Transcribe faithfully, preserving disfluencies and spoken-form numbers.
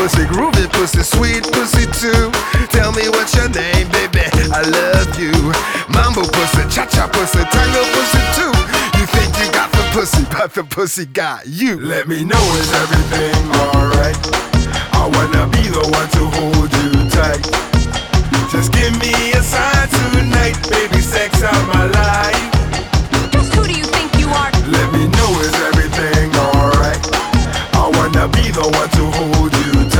pussy, groovy pussy, sweet pussy too. Tell me what's your name, baby, I love you. Mambo pussy, cha-cha pussy, tango pussy too. You think you got the pussy, but the pussy got you. Let me know, is everything alright?